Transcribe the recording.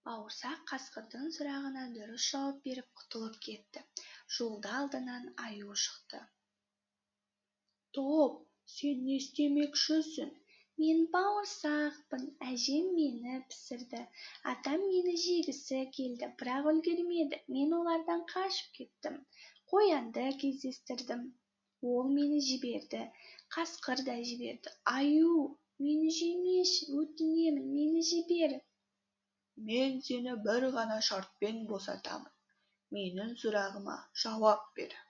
бауырсақ қасқырдың сұрағына дұрыс жауап беріп құтылып кетті. Жолда алдынан аю шықты. Топ, сен не істемекшісің? Мен бауырсақпын, әжем мені пісірді. Атам мені жегісі келді, бірақ үлгермеді. Мен олардан қашып кеттім. Қоянды кездестірдім. Ол мені жіберді. Қасқыр да жіберді. Аю, мені жемеші, өтінемін, мені жібер. Мен сені бір ғана шартпен босатамын. Менің сұрағыма жауап бер.